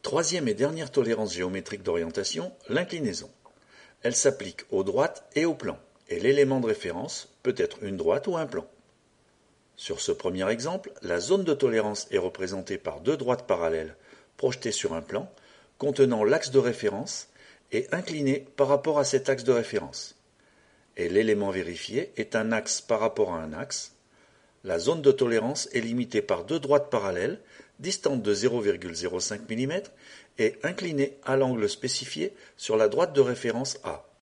Troisième et dernière tolérance géométrique d'orientation, l'inclinaison. Elle s'applique aux droites et aux plans, et l'élément de référence peut être une droite ou un plan. Sur ce premier exemple, la zone de tolérance est représentée par deux droites parallèles projetées sur un plan contenant l'axe de référence et inclinées par rapport à cet axe de référence. Et l'élément vérifié est un axe par rapport à un axe. La zone de tolérance est limitée par deux droites parallèles distantes de 0,05 mm et inclinées à l'angle spécifié sur la droite de référence A.